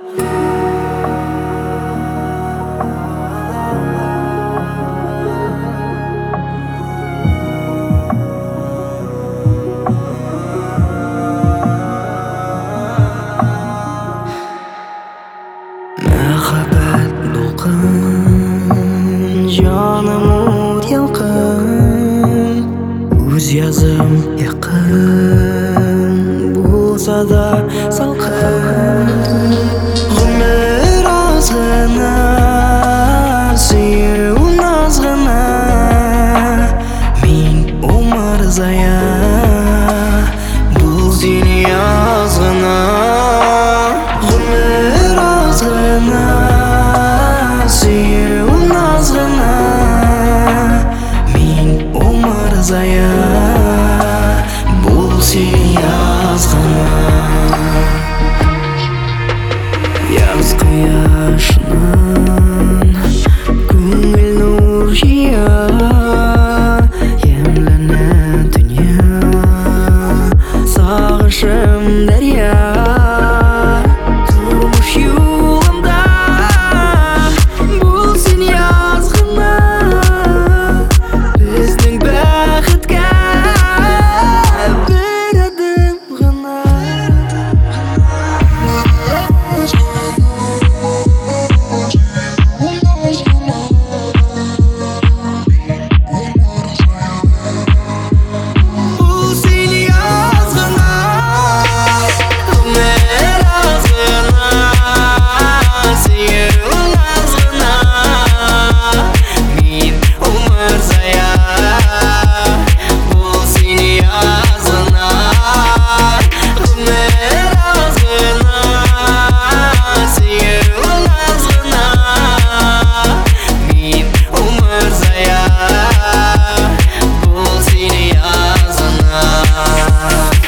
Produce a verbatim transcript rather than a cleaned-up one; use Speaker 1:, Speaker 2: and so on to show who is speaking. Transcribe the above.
Speaker 1: Махаббат дулкын, жаным ут ялкын, үз язым якын булса да салкын. Гомер аз гына, сөю наз гына, мин умар зая, бул сени аз гына. Гомер аз гына, сөю наз гына, мин умар зая, бул сени аз гына. Яз кояшынан күңел нур жия, емлене дөнья, сагышым дәрья. Тормыш юлымда бул сен яз гына, безнең бәхеткә бер адым гына. Бул сен яз гына, гомер аз гына, сөю наз гына, мин умар зая, бул сен яз гына. Гомер аз гына, сөю наз гына, мин умар зая, бул сен яз гына.